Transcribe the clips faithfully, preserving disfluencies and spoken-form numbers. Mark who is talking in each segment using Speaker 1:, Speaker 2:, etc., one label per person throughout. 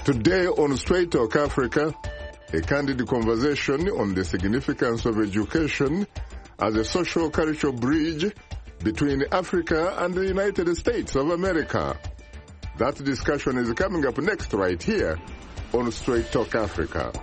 Speaker 1: Today on Straight Talk Africa, a candid conversation on the significance of education as a social cultural bridge between Africa and the United States of America. That discussion is coming up next right here on Straight Talk Africa.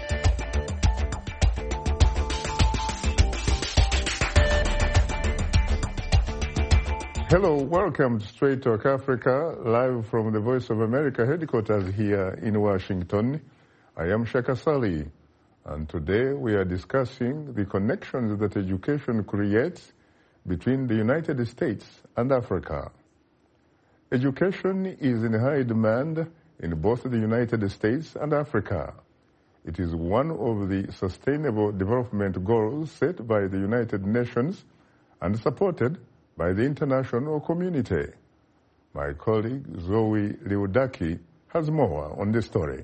Speaker 1: Hello, welcome to Straight Talk Africa, live from the Voice of America headquarters here in Washington. I am Shaka Sali, and today we are discussing the connections that education creates between the United States and Africa. Education is in high demand in both the United States and Africa. It is one of the Sustainable Development Goals set by the United Nations and supported by the international community. My colleague Zoe Liudaki has more on this story.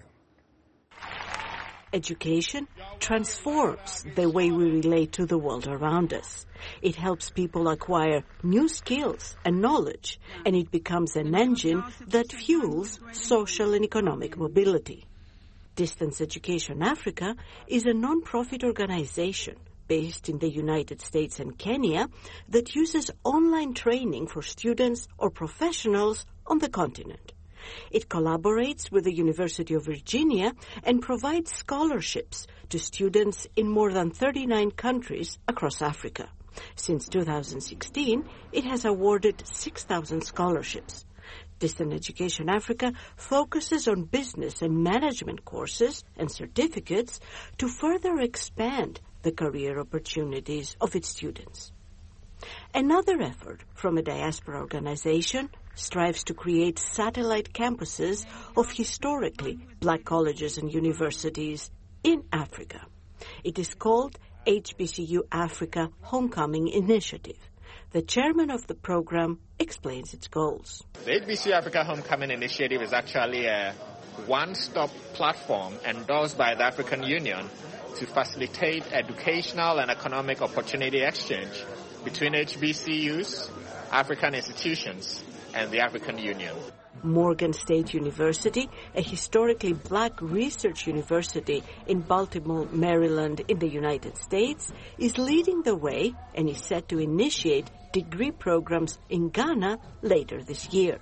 Speaker 2: Education transforms the way we relate to the world around us. It helps people acquire new skills and knowledge, and it becomes an engine that fuels social and economic mobility. Distance Education Africa is a non-profit organization based in the United States and Kenya that uses online training for students or professionals on the continent. It collaborates with the University of Virginia and provides scholarships to students in more than thirty-nine countries across Africa. Since two thousand sixteen, it has awarded six thousand scholarships. Distant Education Africa focuses on business and management courses and certificates to further expand the career opportunities of its students. Another effort from a diaspora organization strives to create satellite campuses of historically black colleges and universities in Africa. It is called H B C U Africa Homecoming Initiative. The chairman of the program explains its goals.
Speaker 3: The H B C U Africa Homecoming Initiative is actually a one-stop platform endorsed by the African Union to facilitate educational and economic opportunity exchange between H B C Us, African institutions, and the African Union.
Speaker 2: Morgan State University, a historically black research university in Baltimore, Maryland, in the United States, is leading the way and is set to initiate degree programs in Ghana later this year.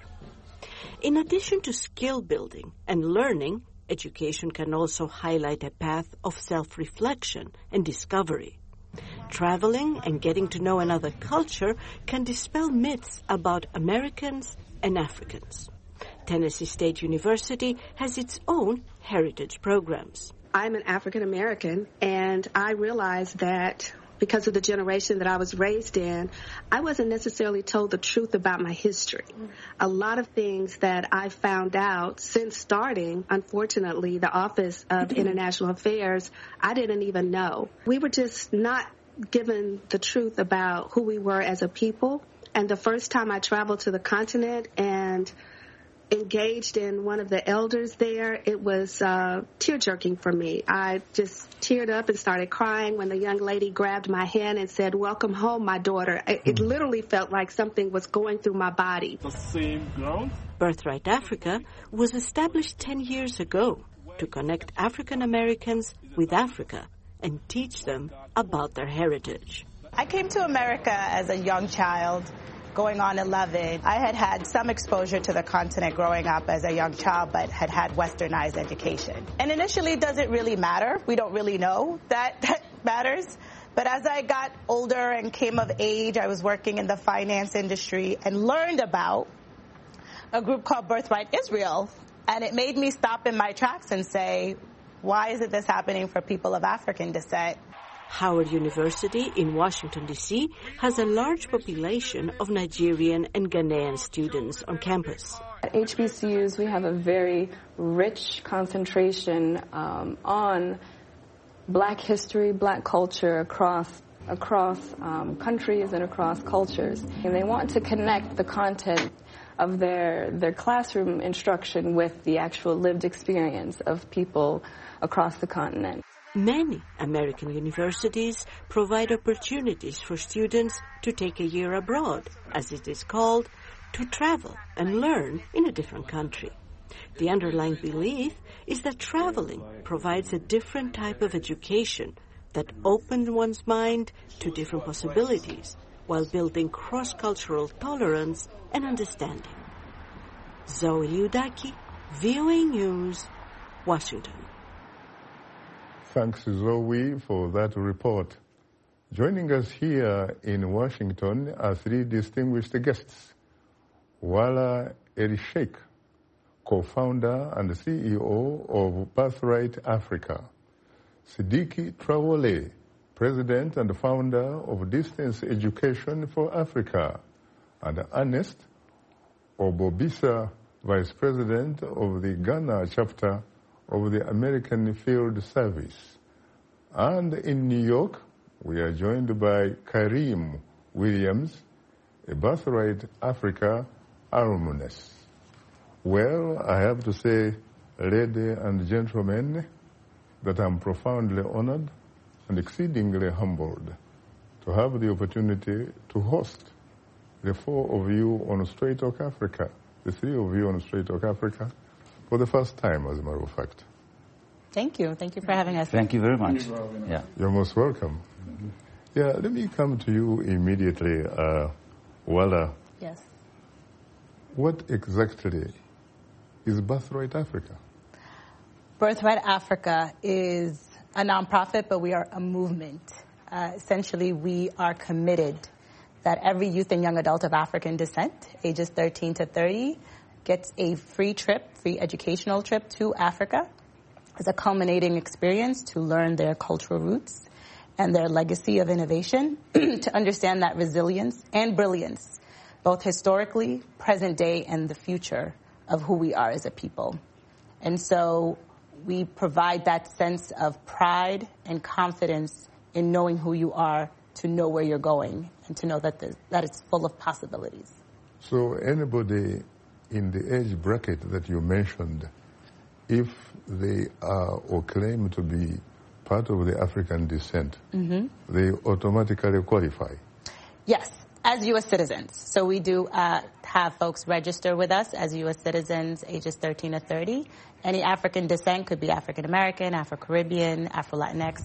Speaker 2: In addition to skill building and learning, education can also highlight a path of self-reflection and discovery. Traveling and getting to know another culture can dispel myths about Americans and Africans. Tennessee State University has its own heritage programs.
Speaker 4: I'm an African American, and I realized that because of the generation that I was raised in, I wasn't necessarily told the truth about my history. A lot of things that I found out since starting, unfortunately, the Office of International Affairs, I didn't even know. We were just not given the truth about who we were as a people. And the first time I traveled to the continent and engaged in one of the elders there, it was uh, tear-jerking for me. I just teared up and started crying when the young lady grabbed my hand and said, "Welcome home, my daughter." It, it literally felt like something was going through my body.
Speaker 5: The same ground.
Speaker 2: Birthright Africa was established ten years ago to connect African Americans with Africa and teach them about their heritage.
Speaker 6: I came to America as a young child, going on eleven. I had had some exposure to the continent growing up as a young child, but had had westernized education. And initially, does it really matter? We don't really know that that matters. But as I got older and came of age, I was working in the finance industry and learned about a group called Birthright Israel. And it made me stop in my tracks and say, why isn't this happening for people of African descent?
Speaker 2: Howard University in Washington, D C has a large population of Nigerian and Ghanaian students on campus.
Speaker 7: At H B C Us, we have a very rich concentration um, on black history, black culture across across um, countries and across cultures. And they want to connect the content of their their classroom instruction with the actual lived experience of people across the continent.
Speaker 2: Many American universities provide opportunities for students to take a year abroad, as it is called, to travel and learn in a different country. The underlying belief is that traveling provides a different type of education that opens one's mind to different possibilities while building cross-cultural tolerance and understanding. Zoe Liudaki, V O A News, Washington.
Speaker 1: Thanks, Zoe, for that report. Joining us here in Washington are three distinguished guests. Wala El-Sheikh, co-founder and C E O of Birthright Africa. Sidiki Traoré, president and founder of Distance Education for Africa. And Ernest Obobisa, vice president of the Ghana chapter of the American Field Service. And in New York, we are joined by Kareem Williams, a Birthright Africa alumnus. Well, I have to say, ladies and gentlemen, that I'm profoundly honored and exceedingly humbled to have the opportunity to host the four of you on Straight Talk Africa, the three of you on Straight Talk Africa, for the first time, as a matter of fact.
Speaker 6: Thank you. Thank you for having us.
Speaker 5: Thank you very much. Yeah.
Speaker 1: You're most welcome. Mm-hmm. Yeah, let me come to you immediately, uh, Wala.
Speaker 6: Yes.
Speaker 1: What exactly is Birthright Africa?
Speaker 6: Birthright Africa is a nonprofit, but we are a movement. Uh, essentially, we are committed that every youth and young adult of African descent, ages thirteen to thirty, gets a free trip, free educational trip to Africa as a culminating experience to learn their cultural roots and their legacy of innovation, to understand that resilience and brilliance, both historically, present day, and the future of who we are as a people. And so we provide that sense of pride and confidence in knowing who you are, to know where you're going, and to know that the, that it's full of possibilities.
Speaker 1: So anybody in the age bracket that you mentioned, if they are or claim to be part of the African descent, mm-hmm. they automatically qualify?
Speaker 6: Yes, as U S citizens. So we do uh, have folks register with us as U S citizens, ages thirteen to thirty. Any African descent, could be African American, Afro-Caribbean, Afro-Latinx.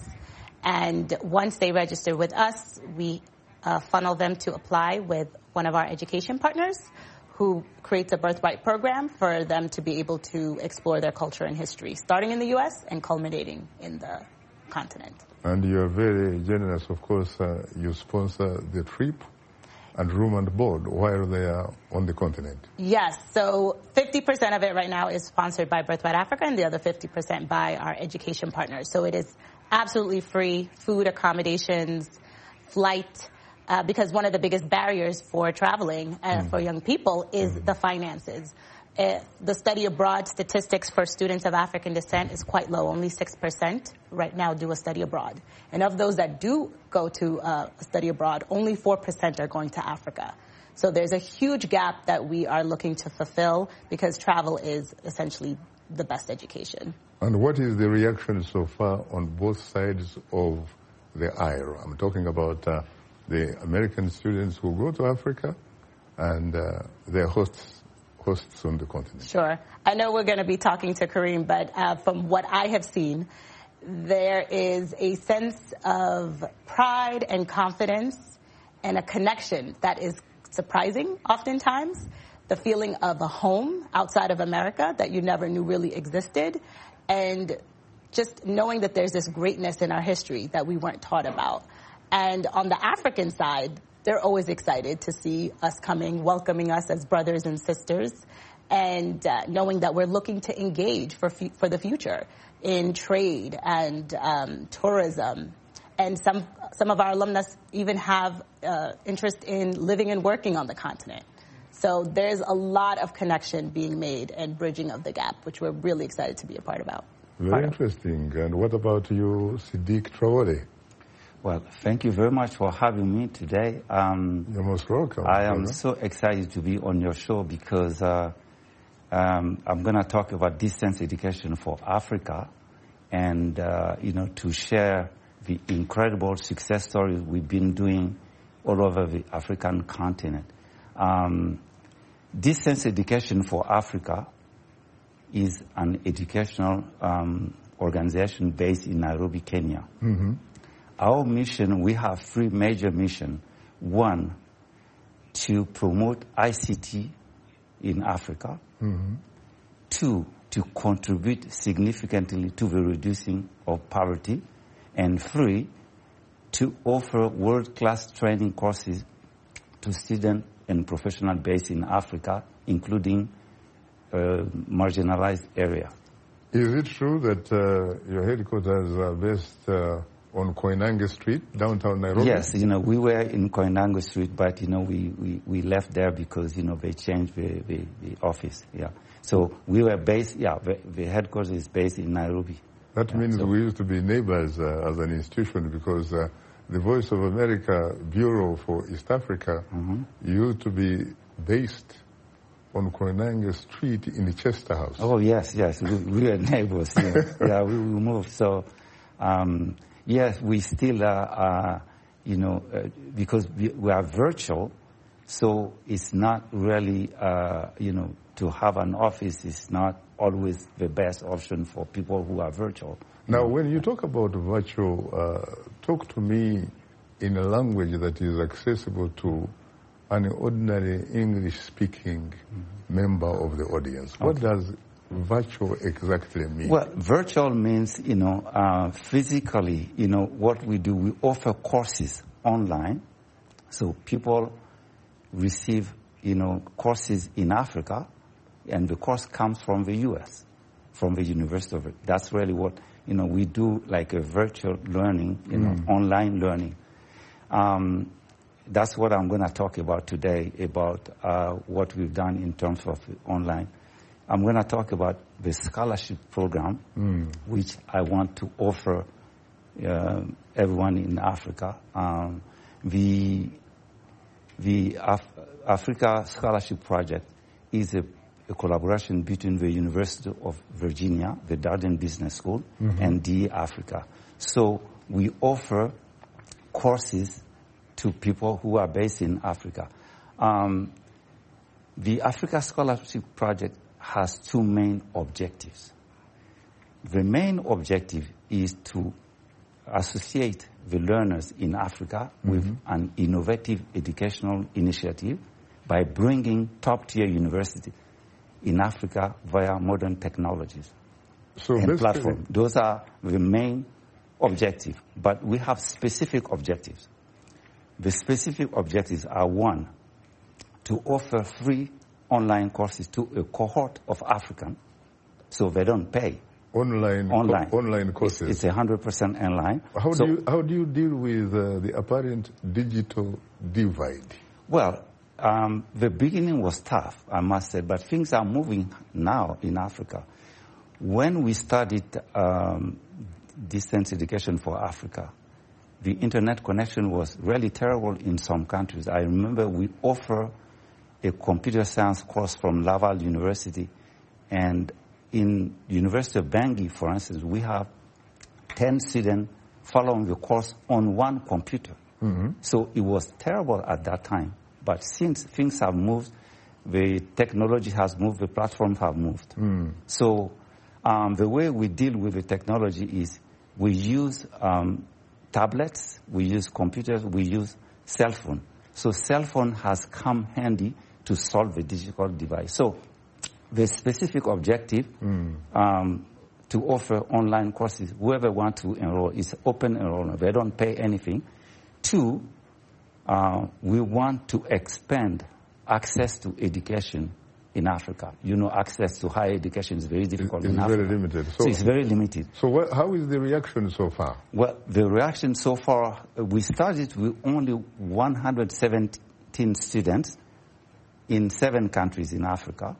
Speaker 6: And once they register with us, we uh, funnel them to apply with one of our education partners, who creates a Birthright program for them to be able to explore their culture and history, starting in the U S and culminating in the continent.
Speaker 1: And you are very generous, of course. Uh, you sponsor the trip and room and board while they are on the continent.
Speaker 6: Yes, so fifty percent of it right now is sponsored by Birthright Africa, and the other fifty percent by our education partners. So it is absolutely free, food, accommodations, flight, uh, because one of the biggest barriers for traveling uh, mm. for young people is mm. the finances. Uh, the study abroad statistics for students of African descent is quite low. Only six percent right now do a study abroad. And of those that do go to uh, a study abroad, only four percent are going to Africa. So there's a huge gap that we are looking to fulfill, because travel is essentially the best education.
Speaker 1: And what is the reaction so far on both sides of the aisle? I'm talking about uh, the American students who go to Africa and uh, their hosts hosts on the continent.
Speaker 6: Sure. I know we're going to be talking to Kareem, but uh, from what I have seen, there is a sense of pride and confidence and a connection that is surprising oftentimes. The feeling of a home outside of America that you never knew really existed, and just knowing that there's this greatness in our history that we weren't taught about. And on the African side, they're always excited to see us coming, welcoming us as brothers and sisters, and uh, knowing that we're looking to engage for fu- for the future in trade and um, tourism. And some some of our alumnus even have uh, interest in living and working on the continent. So there's a lot of connection being made and bridging of the gap, which we're really excited to be a part about.
Speaker 1: Very
Speaker 6: part
Speaker 1: interesting. Of. And what about you, Sidiki Traoré?
Speaker 5: Well, thank you very much for having me today. Um,
Speaker 1: You're most welcome.
Speaker 5: I am
Speaker 1: brother.
Speaker 5: so excited to be on your show because uh, um, I'm going to talk about distance education for Africa, and uh, you know, to share the incredible success stories we've been doing all over the African continent. Um, distance education for Africa is an educational um, organization based in Nairobi, Kenya.
Speaker 1: Mm-hmm.
Speaker 5: Our mission, we have three major missions. One, to promote I C T in Africa.
Speaker 1: Mm-hmm.
Speaker 5: Two, to contribute significantly to the reducing of poverty. And three, to offer world-class training courses to students and professionals based in Africa, including uh, marginalized area.
Speaker 1: Is it true that uh, your headquarters are based uh, on Koinange Street, downtown Nairobi?
Speaker 5: Yes, you know, we were in Koinange Street, but, you know, we, we, we left there because, you know, they changed the, the, the office, yeah. So we were based, yeah, the, the headquarters is based in Nairobi.
Speaker 1: That
Speaker 5: yeah,
Speaker 1: means
Speaker 5: so.
Speaker 1: we used to be neighbors uh, as an institution, because uh, the Voice of America Bureau for East Africa
Speaker 5: mm-hmm.
Speaker 1: used to be based on Koinange Street in Chester House.
Speaker 5: Oh, yes, yes. We, we were neighbors. Yeah, yeah we, we moved. So, um, yes, we still are, uh, you know, uh, because we, we are virtual, so it's not really, uh, you know, to have an office is not always the best option for people who are virtual.
Speaker 1: Now, when you talk about virtual, uh, talk to me in a language that is accessible to an ordinary English-speaking mm-hmm. member of the audience. Okay. What does virtual exactly mean?
Speaker 5: Well, virtual means, you know, uh, physically, you know, what we do, we offer courses online. So people receive, you know, courses in Africa, and the course comes from the U S, from the University of it. That's really what, you know, we do, like a virtual learning, you know, mm. online learning. Um, That's what I'm going to talk about today, about uh, what we've done in terms of online. I'm going to talk about the scholarship program, mm. which I want to offer uh, everyone in Africa. Um, the the Af- Africa Scholarship Project is a, a collaboration between the University of Virginia, the Darden Business School, mm-hmm. and D E Africa. So we offer courses to people who are based in Africa. Um, the Africa Scholarship Project has two main objectives. The main objective is to associate the learners in Africa mm-hmm. with an innovative educational initiative by bringing top-tier university in Africa via modern technologies
Speaker 1: so
Speaker 5: and platforms. Those are the main objectives, but we have specific objectives. The specific objectives are, one, to offer free online courses to a cohort of Africans, so they don't pay.
Speaker 1: Online,
Speaker 5: online,
Speaker 1: co- online courses.
Speaker 5: It's, it's one hundred percent online.
Speaker 1: How
Speaker 5: so,
Speaker 1: do you how do you deal with uh, the apparent digital divide?
Speaker 5: Well, um, the beginning was tough, I must say, but things are moving now in Africa. When we started um, distance education for Africa, the internet connection was really terrible in some countries. I remember we offer a computer science course from Laval University, and in University of Bangui, for instance, we have ten students following the course on one computer. Mm-hmm. So it was terrible at that time. But since things have moved, the technology has moved, the platforms have moved. Mm. So um, the way we deal with the technology is we use um, tablets, we use computers, we use cell phone. So cell phone has come handy to solve the digital divide. So the specific objective mm. um, to offer online courses, whoever wants to enroll, is open enrollment. They don't pay anything. Two, uh, we want to expand access to education in Africa. You know, access to higher education is very difficult
Speaker 1: it's
Speaker 5: in
Speaker 1: very
Speaker 5: Africa.
Speaker 1: limited. So,
Speaker 5: so it's very limited.
Speaker 1: So what, how is the reaction so far?
Speaker 5: Well, the reaction so far, uh, we started with only one hundred seventeen students in seven countries in Africa.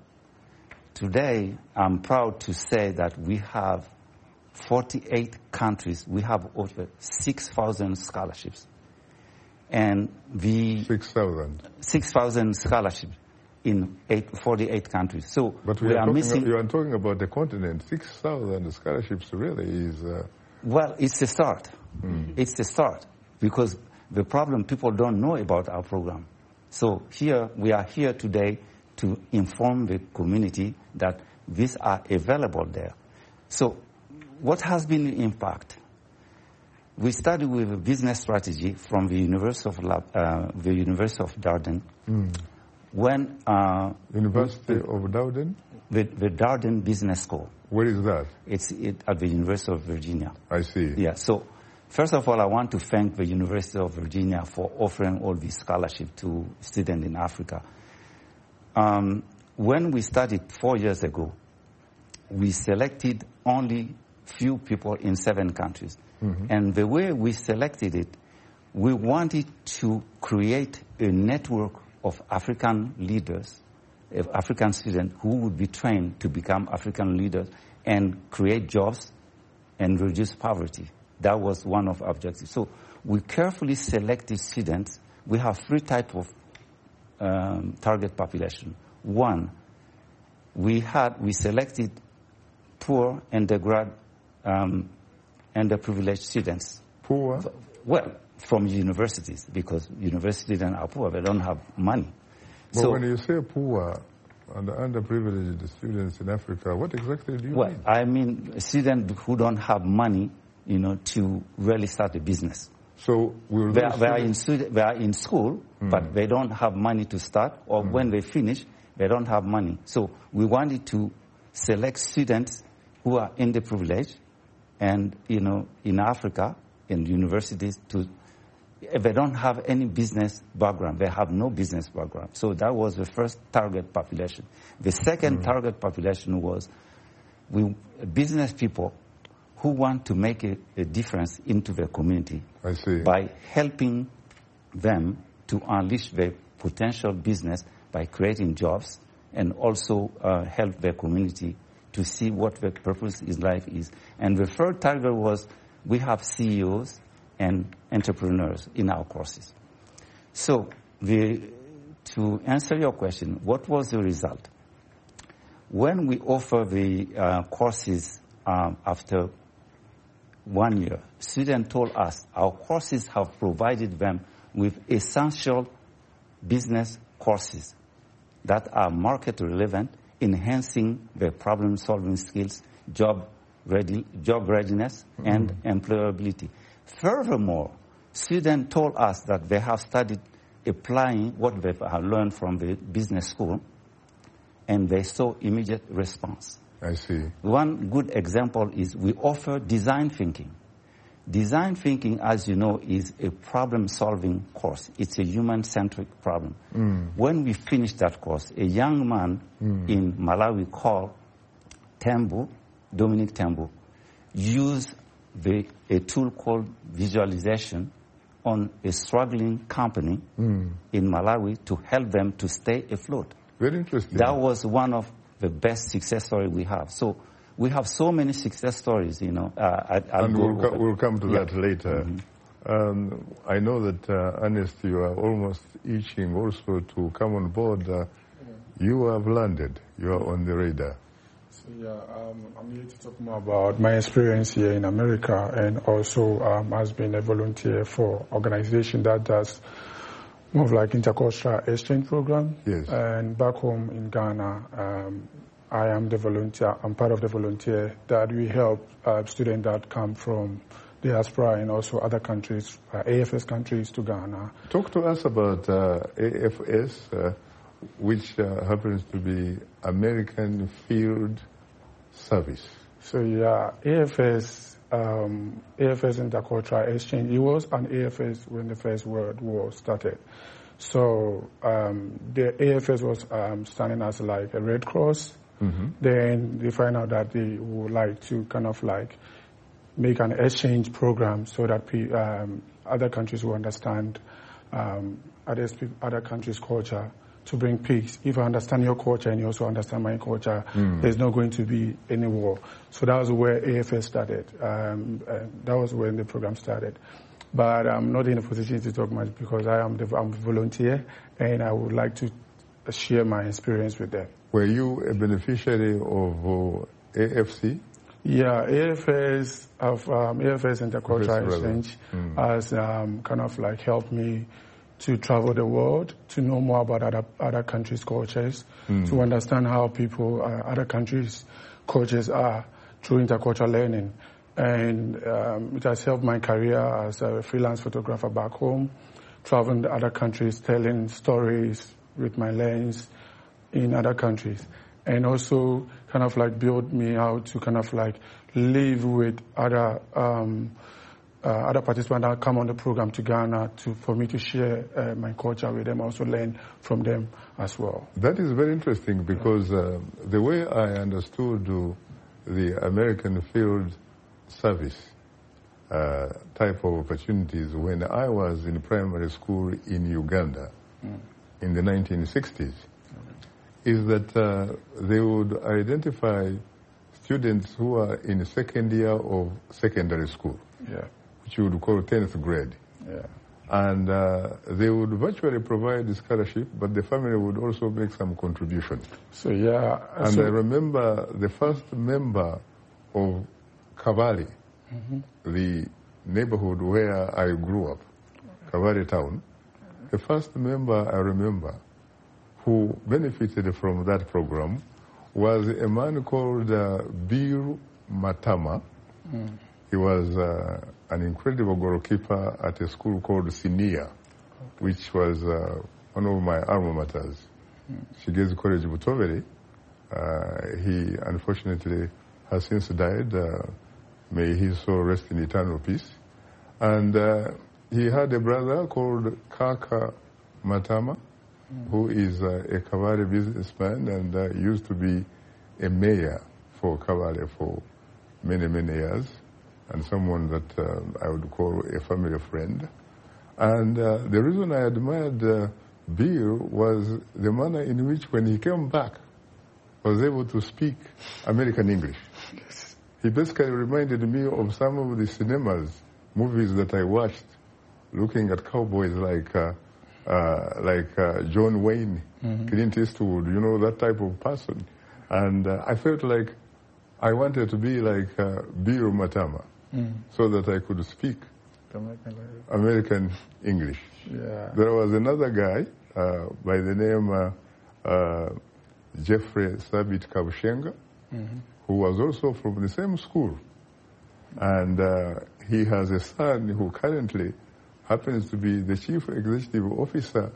Speaker 5: Today, I'm proud to say that we have forty-eight countries. We have over six thousand scholarships. And the
Speaker 1: six thousand
Speaker 5: six thousand scholarships in eight, forty-eight countries. So
Speaker 1: but we,
Speaker 5: we
Speaker 1: are,
Speaker 5: are
Speaker 1: talking,
Speaker 5: missing.
Speaker 1: You are talking about the continent. six thousand scholarships really is. Uh...
Speaker 5: Well, it's the start. Mm. It's the start, because the problem, people don't know about our program. So here we are here today to inform the community that these are available there. So what has been the impact? We started with a business strategy from the University of Lab, uh, the University of Darden. Mm. When uh,
Speaker 1: University we, of Darden,
Speaker 5: the, the Darden Business School.
Speaker 1: Where is that?
Speaker 5: It's it, at the University of Virginia.
Speaker 1: I see.
Speaker 5: Yeah. So first of all, I want to thank the University of Virginia for offering all these scholarships to students in Africa. Um, when we started four years ago, we selected only few people in seven countries. Mm-hmm. And the way we selected it, we wanted to create a network of African leaders, of African students who would be trained to become African leaders and create jobs and reduce poverty. That was one of our objectives. So we carefully selected students. We have three types of um, target population. One, we had we selected poor undergrad um, underprivileged students.
Speaker 1: Poor?
Speaker 5: Well, from universities, because university students are poor. They don't have money.
Speaker 1: But
Speaker 5: so,
Speaker 1: when you say poor and underprivileged students in Africa, what exactly do you
Speaker 5: well,
Speaker 1: mean?
Speaker 5: I mean students who don't have money, you know, to really start a business.
Speaker 1: So will
Speaker 5: they, they are in student, they are in school, mm. but they don't have money to start, or mm. when they finish, they don't have money. So we wanted to select students who are underprivileged, and you know, in Africa, in universities, to if they don't have any business background, they have no business background. So that was the first target population. The second mm. target population was we business people who want to make a, a difference into their community.
Speaker 1: I see.
Speaker 5: By helping them to unleash their potential business by creating jobs, and also uh, help their community to see what their purpose in life is. And the third target was we have C E Os and entrepreneurs in our courses. So the, to answer your question, what was the result? When we offer the uh, courses um, after one year, students told us our courses have provided them with essential business courses that are market relevant, enhancing their problem-solving skills, job ready, job readiness, mm-hmm. and employability. Furthermore, students told us that they have studied applying what they have learned from the business school, and they saw immediate response.
Speaker 1: I see.
Speaker 5: One good example is we offer design thinking. Design thinking, as you know, is a problem-solving course. It's a human-centric problem. Mm. When we finished that course, a young man mm. in Malawi called Tembu, Dominic Tembu, used the, a tool called visualization on a struggling company mm. in Malawi to help them to stay afloat.
Speaker 1: Very interesting.
Speaker 5: That was one of the best success stories we have. So we have so many success stories, you know. Uh, I,
Speaker 1: and we'll, co we'll come to yeah. that later. Mm-hmm. um, I know that, uh, Ernest, you are almost itching also to come on board. Uh, yeah. You have landed. You are on the radar.
Speaker 8: So, yeah, um, I'm here to talk more about my experience here in America, and also um, as being a volunteer for organization that does more of like intercultural exchange program.
Speaker 1: Yes.
Speaker 8: And back home in Ghana, um, I am the volunteer. I'm part of the volunteer that we help uh, students that come from diaspora and also other countries, uh, A F S countries, to Ghana.
Speaker 1: Talk to us about uh, A F S, uh, which uh, happens to be American Field Service.
Speaker 8: So yeah, A F S, um, A F S Intercultural Exchange. It was an A F S when the First World War started. So um, the A F S was um, standing as like a Red Cross. Mm-hmm. Then they find out that they would like to kind of like make an exchange program so that pe um, other countries will understand um, other, other countries' culture, to bring peace. If I understand your culture and you also understand my culture, mm. there's not going to be any war. So that was where A F S started. Um, uh, that was when the program started. But I'm not in a position to talk much because I am the, I'm a volunteer, and I would like to share my experience with them.
Speaker 1: Were you a beneficiary of uh, A F C?
Speaker 8: Yeah, A F S of um, A F S Intercultural Exchange mm. has um, kind of like helped me to travel the world, to know more about other, other countries' cultures, mm. to understand how people, uh, other countries' cultures are through intercultural learning. And um, it has helped my career as a freelance photographer back home, traveling to other countries, telling stories with my lens in other countries. And also kind of like build me out to kind of like live with other um, uh, other participants that come on the program to Ghana to for me to share uh, my culture with them, also learn from them as well.
Speaker 1: That is very interesting because uh, the way I understood uh, the American field service uh, type of opportunities when I was in primary school in Uganda mm. in the nineteen sixties is that uh, they would identify students who are in second year of secondary school,
Speaker 8: yeah.
Speaker 1: which you would call tenth grade.
Speaker 8: Yeah.
Speaker 1: And uh, they would virtually provide the scholarship, but the family would also make some contribution.
Speaker 8: So, yeah.
Speaker 1: And
Speaker 8: so
Speaker 1: I remember the first member of Kabale, mm-hmm. the neighborhood where I grew up, Kabale town, the first member I remember who benefited from that program was a man called uh, Bir Matama. Mm. He was uh, an incredible goalkeeper at a school called Sinia, okay. which was uh, one of my alma maters. Mm. Shigezi College Butoveri. Uh, he unfortunately has since died. Uh, may his soul rest in eternal peace. And uh, he had a brother called Kaka Matama, mm. who is uh, a Kabale businessman and uh, used to be a mayor for Kabale for many, many years, and someone that uh, I would call a family friend. And uh, the reason I admired uh, Bill was the manner in which when he came back, was able to speak American English.
Speaker 8: Yes.
Speaker 1: He basically reminded me of some of the cinemas, movies that I watched, looking at cowboys like uh, uh, like uh, John Wayne, mm-hmm. Clint Eastwood, you know, that type of person. And uh, I felt like I wanted to be like uh, Bill Matama, mm. so that I could speak American, American English.
Speaker 8: Yeah.
Speaker 1: There was another guy uh, by the name uh, uh, Jeffrey Sabit Kabushenga, mm-hmm. who was also from the same school. And uh, he has a son who currently happens to be the chief executive officer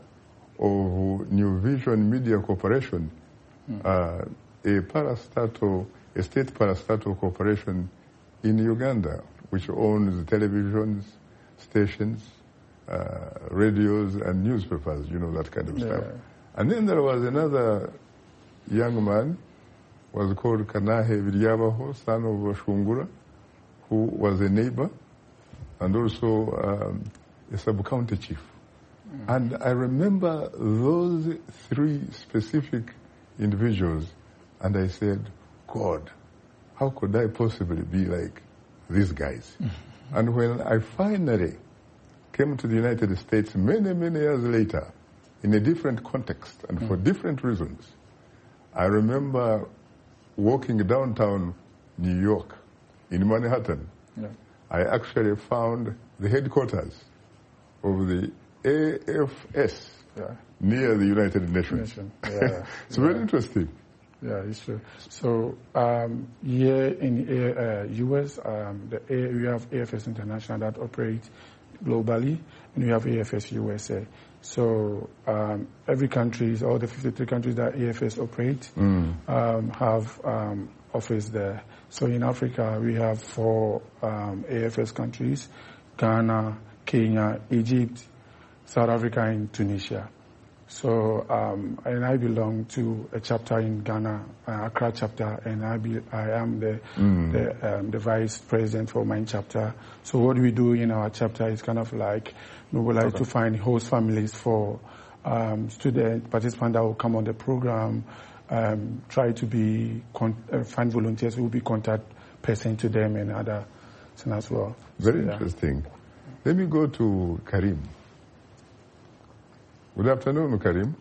Speaker 1: of New Vision Media Corporation, mm. uh, a parastatal, a state parastatal corporation in Uganda, which owns televisions, stations, uh, radios, and newspapers, you know, that kind of
Speaker 8: yeah.
Speaker 1: stuff. And then there was another young man, was called Kanahe Vilyabaho, son of Shungura, who was a neighbor and also um, a sub-county chief. Mm. And I remember those three specific individuals, and I said, God, how could I possibly be like these guys? Mm-hmm. And when I finally came to the United States many, many years later, in a different context and mm. for different reasons, I remember walking downtown New York, in Manhattan. Yeah. I actually found the headquarters of the A F S yeah. near the United Nations.
Speaker 8: Nation. Yeah.
Speaker 1: It's
Speaker 8: yeah.
Speaker 1: very interesting.
Speaker 8: Yeah, it's true. So um, here in the uh, U S, um, the A- we have A F S International that operates globally, and we have A F S U S A. So um, every country, all the fifty-three countries that A F S operates, mm. um, have um, office there. So in Africa, we have four um, A F S countries: Ghana, Kenya, Egypt, South Africa, and Tunisia. So, um, and I belong to a chapter in Ghana, uh, Accra chapter, and I be, I am the mm. the, um, the vice president for my chapter. So what we do in our chapter is kind of like mobilize okay. to find host families for um, student participants that will come on the program, um, try to be con- uh, find volunteers who will be contact person to them and other things as well.
Speaker 1: Very
Speaker 8: so, yeah.
Speaker 1: interesting. Let me go to Karim. Good afternoon, Karim.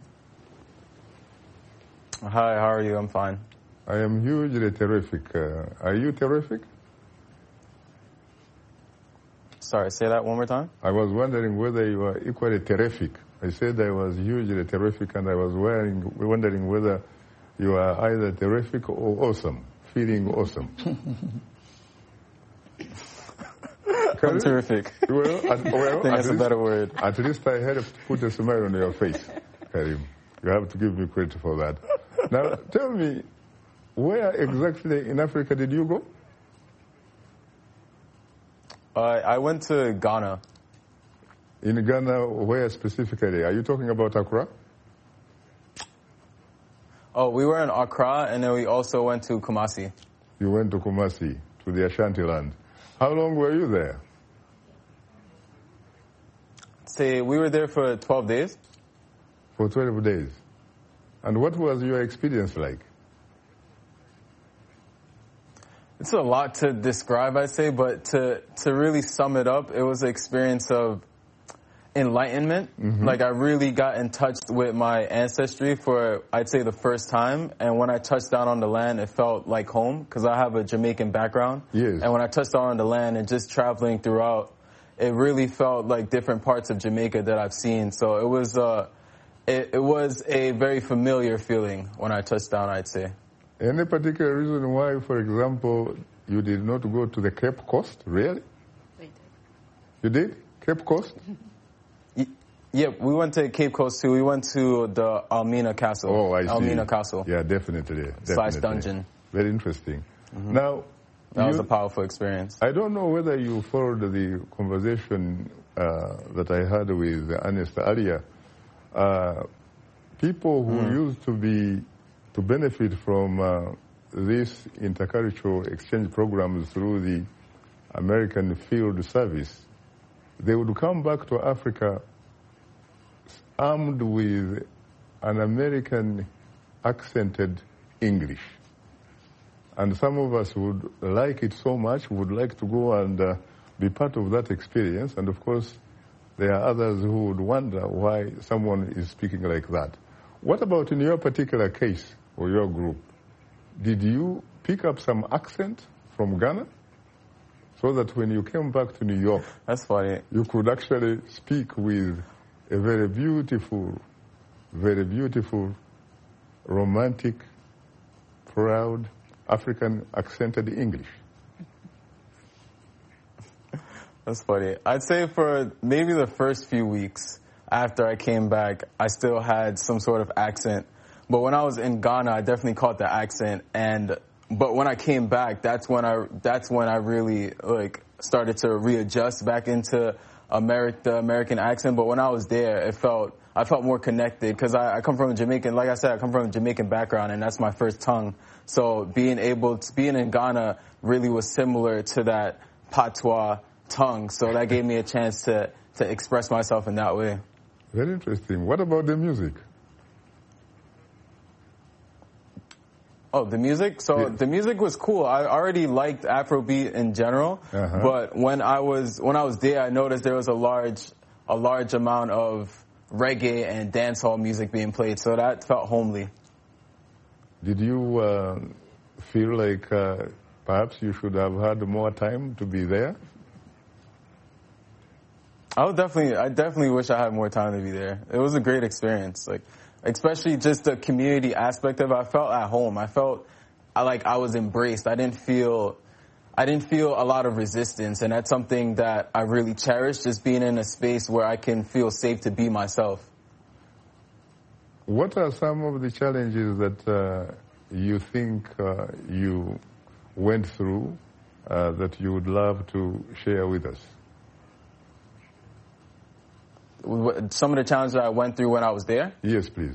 Speaker 9: Hi, how are you? I'm fine.
Speaker 1: I am hugely terrific. Uh, are you terrific?
Speaker 9: Sorry, say that one more time.
Speaker 1: I was wondering whether you were equally terrific. I said I was hugely terrific, and I was wearing, wondering whether you are either terrific or awesome, feeling awesome.
Speaker 9: I'm terrific.
Speaker 1: Well, at, well,
Speaker 9: I think that's
Speaker 1: least,
Speaker 9: a better word.
Speaker 1: At least I had to put a smile on your face, Karim. You have to give me credit for that. Now, tell me, where exactly in Africa did you go?
Speaker 9: Uh, I went to Ghana.
Speaker 1: In Ghana, where specifically? Are you talking about Accra?
Speaker 9: Oh, we were in Accra, and then we also went to Kumasi.
Speaker 1: You went to Kumasi, to the Ashanti land. How long were you there?
Speaker 9: Say, we were there for twelve days.
Speaker 1: For twelve days. And what was your experience like?
Speaker 9: It's a lot to describe, I'd say, but to, to really sum it up, it was an experience of enlightenment. Mm-hmm. Like, I really got in touch with my ancestry for, I'd say, the first time. And when I touched down on the land, it felt like home, because I have a Jamaican background.
Speaker 1: Yes. And
Speaker 9: when I touched down on the land and just traveling throughout, it really felt like different parts of Jamaica that I've seen. So it was, uh, it, it was a very familiar feeling when I touched down, I'd say.
Speaker 1: Any particular reason why, for example, you did not go to the Cape Coast, really?
Speaker 7: We did.
Speaker 1: You did? Cape Coast?
Speaker 9: Yeah, we went to Cape Coast too. We went to the Almina Castle.
Speaker 1: Oh, I see.
Speaker 9: Almina Castle.
Speaker 1: Yeah, definitely. definitely.
Speaker 9: Slash dungeon.
Speaker 1: Very interesting.
Speaker 9: Mm-hmm.
Speaker 1: Now,
Speaker 9: that
Speaker 1: you,
Speaker 9: was a powerful experience.
Speaker 1: I don't know whether you followed the conversation uh, that I had with Ernest earlier. Uh, people who mm. used to be to benefit from uh, this intercultural exchange programs through the American Field Service, they would come back to Africa armed with an American accented English. And some of us would like it so much, would like to go and uh, be part of that experience. And of course, there are others who would wonder why someone is speaking like that. What about in your particular case or your group? Did you pick up some accent from Ghana so that when you came back to New York,
Speaker 9: that's funny,
Speaker 1: you could actually speak with a very beautiful, very beautiful, romantic, proud, African accented English?
Speaker 9: That's funny. I'd say for maybe the first few weeks after I came back, I still had some sort of accent. But when I was in Ghana, I definitely caught the accent. And but when I came back, that's when I that's when I really like started to readjust back into Ameri- the American accent. But when I was there, it felt I felt more connected because I, I come from a Jamaican, like I said, I come from a Jamaican background, and that's my first tongue. So being able to being in Ghana really was similar to that patois tongue. So that gave me a chance to to express myself in that way.
Speaker 1: Very interesting. What about the music?
Speaker 9: Oh, the music? So
Speaker 1: yeah.
Speaker 9: The music was cool. I already liked Afrobeat in general, uh-huh. but when I was when I was there, I noticed there was a large a large amount of reggae and dancehall music being played. So that felt homely.
Speaker 1: Did you uh, feel like uh, perhaps you should have had more time to be there?
Speaker 9: I would definitely, I definitely wish I had more time to be there. It was a great experience, like especially just the community aspect of it. I felt at home. I felt I, like I was embraced. I didn't feel, I didn't feel a lot of resistance, and that's something that I really cherish. Just being in a space where I can feel safe to be myself.
Speaker 1: What are some of the challenges that uh, you think uh, you went through uh, that you would love to share with us?
Speaker 9: Some of the challenges I went through when I was there?
Speaker 1: Yes, please.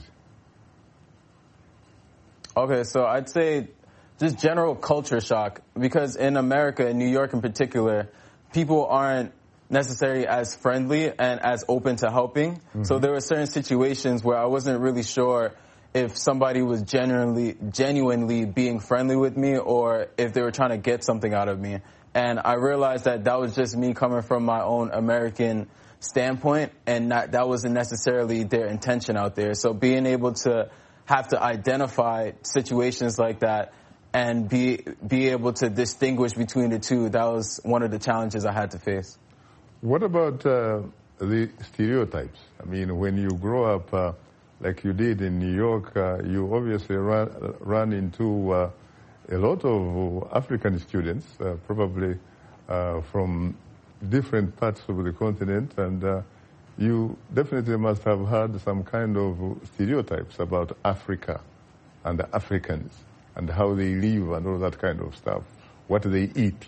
Speaker 9: Okay, so I'd say just general culture shock, because in America, in New York in particular, people aren't necessarily as friendly and as open to helping. Mm-hmm. So there were certain situations where I wasn't really sure if somebody was genuinely, genuinely being friendly with me or if they were trying to get something out of me. And I realized that that was just me coming from my own American standpoint, and not, that wasn't necessarily their intention out there. So being able to have to identify situations like that and be be able to distinguish between the two, that was one of the challenges I had to face.
Speaker 1: What about uh, the stereotypes? I mean, when you grow up uh, like you did in New York, uh, you obviously run, run into uh, a lot of African students, uh, probably uh, from different parts of the continent, and uh, you definitely must have had some kind of stereotypes about Africa and the Africans and how they live and all that kind of stuff, what they eat.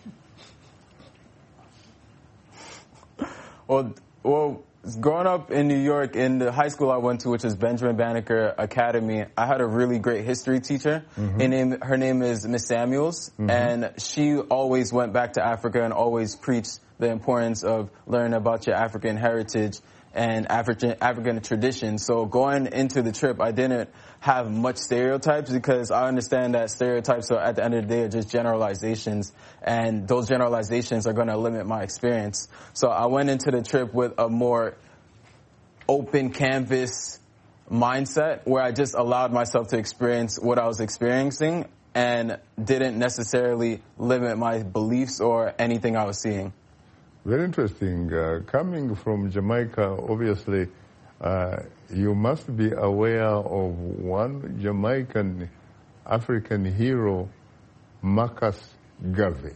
Speaker 9: Well, well, growing up in New York, in the high school I went to, which is Benjamin Banneker Academy, I had a really great history teacher. Mm-hmm. Her name, her name is Miss Samuels, mm-hmm. and she always went back to Africa and always preached the importance of learning about your African heritage and African African traditions. So going into the trip, I didn't have much stereotypes because I understand that stereotypes are, at the end of the day, are just generalizations, and those generalizations are going to limit my experience. So I went into the trip with a more open canvas mindset where I just allowed myself to experience what I was experiencing and didn't necessarily limit my beliefs or anything I was seeing.
Speaker 1: Very interesting. Uh, coming from Jamaica, obviously, uh, you must be aware of one Jamaican African hero, Marcus Garvey.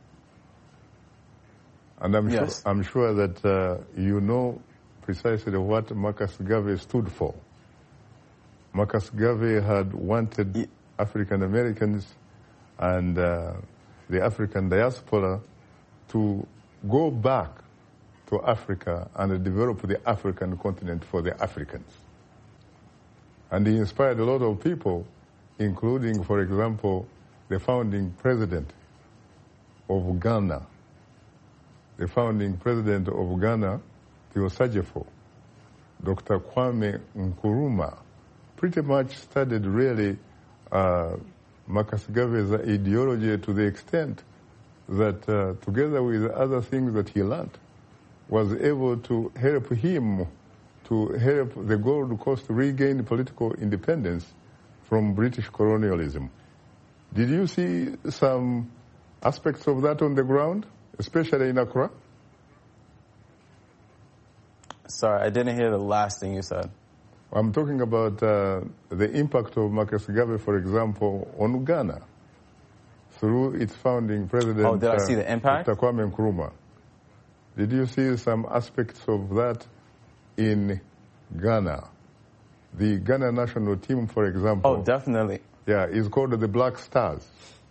Speaker 1: And I'm,
Speaker 9: yes.
Speaker 1: sure, I'm sure that uh, you know precisely what Marcus Garvey stood for. Marcus Garvey had wanted yeah. African Americans and uh, the African diaspora to go back to Africa and develop the African continent for the Africans. And he inspired a lot of people, including, for example, the founding president of Ghana. The founding president of Ghana, Theo Sajefo, Doctor Kwame Nkrumah, pretty much studied really uh, Marcus Garvey's ideology to the extent that uh, together with other things that he learned, was able to help him to help the Gold Coast regain political independence from British colonialism. Did you see some aspects of that on the ground, especially in Accra?
Speaker 9: Sorry, I didn't hear the last thing you said.
Speaker 1: I'm talking about uh, the impact of Marcus Garvey, for example, on Ghana, through its founding president,
Speaker 9: oh, did I see the impact?
Speaker 1: Doctor Kwame Nkrumah. Did you see some aspects of that in Ghana? The Ghana national team, for example.
Speaker 9: Oh, definitely.
Speaker 1: Yeah, is called the Black Stars.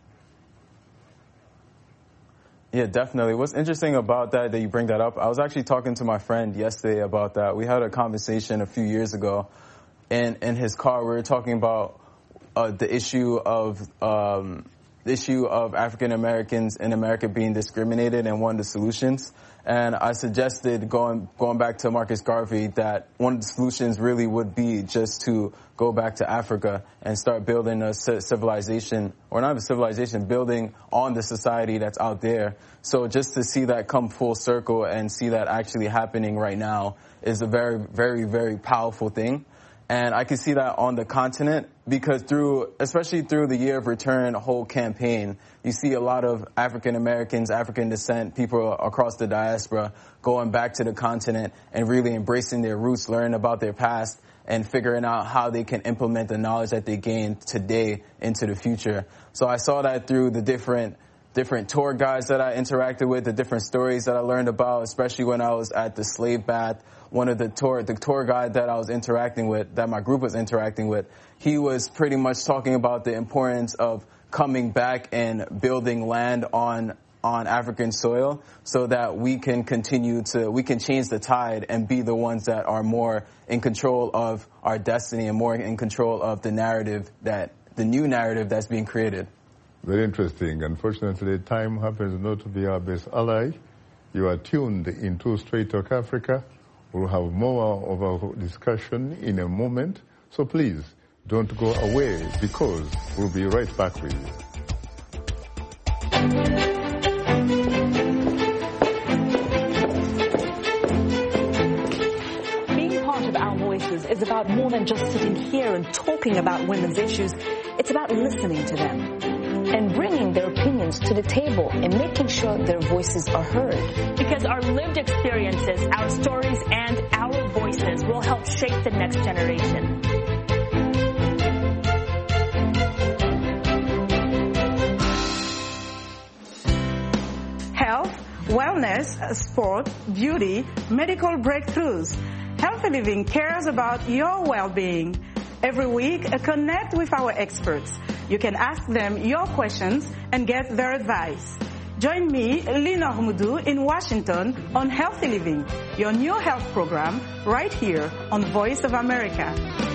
Speaker 9: Yeah, definitely. What's interesting about that, that you bring that up, I was actually talking to my friend yesterday about that. We had a conversation a few years ago, and in his car, we were talking about uh, the issue of um, the issue of African Americans in America being discriminated and one of the solutions. And I suggested going going back to Marcus Garvey that one of the solutions really would be just to go back to Africa and start building a civilization, or not a civilization, building on the society that's out there. So just to see that come full circle and see that actually happening right now is a very, very, very powerful thing. And I can see that on the continent because through, especially through the Year of Return whole campaign, you see a lot of African Americans, African descent, people across the diaspora going back to the continent and really embracing their roots, learning about their past, and figuring out how they can implement the knowledge that they gained today into the future. So I saw that through the different different tour guides that I interacted with, the different stories that I learned about, especially when I was at the slave bath. One of the tour, the tour guide that I was interacting with, that my group was interacting with, he was pretty much talking about the importance of coming back and building land on on African soil so that we can continue to, we can change the tide and be the ones that are more in control of our destiny and more in control of the narrative that, the new narrative that's being created.
Speaker 1: Very interesting. Unfortunately, time happens not to be our best ally. You are tuned into Straight Talk Africa. We'll have more of our discussion in a moment. So please, don't go away because we'll be right back with you.
Speaker 10: Being part of Our Voices is about more than just sitting here and talking about women's issues. It's about listening to them. and bringing their opinions to the table and making sure their voices are heard.
Speaker 11: Because our lived experiences, our stories, and our voices will help shape the next generation.
Speaker 6: Health, wellness, sport, beauty, medical breakthroughs. Healthy Living cares about your well-being. Every week, connect with our experts. You can ask them your questions and get their advice. Join me, Lina Humudu, in Washington on Healthy Living, your new health program, right here on Voice of America.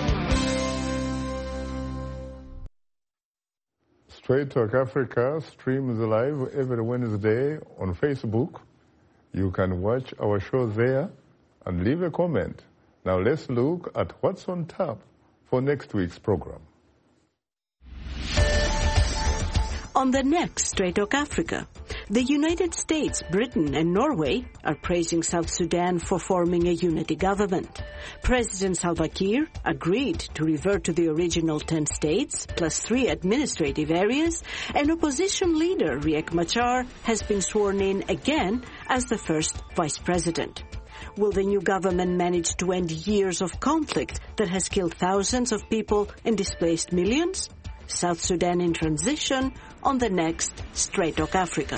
Speaker 1: Straight Talk Africa streams live every Wednesday on Facebook. You can watch our show there and leave a comment. Now let's look at what's on tap for next week's program.
Speaker 2: On the next Straight Talk Africa, the United States, Britain and Norway are praising South Sudan for forming a unity government. President Salva Kiir agreed to revert to the original ten states plus three administrative areas, and opposition leader Riek Machar has been sworn in again as the first vice president. Will the new government manage to end years of conflict that has killed thousands of people and displaced millions? South Sudan in transition on the next Straight Talk Africa.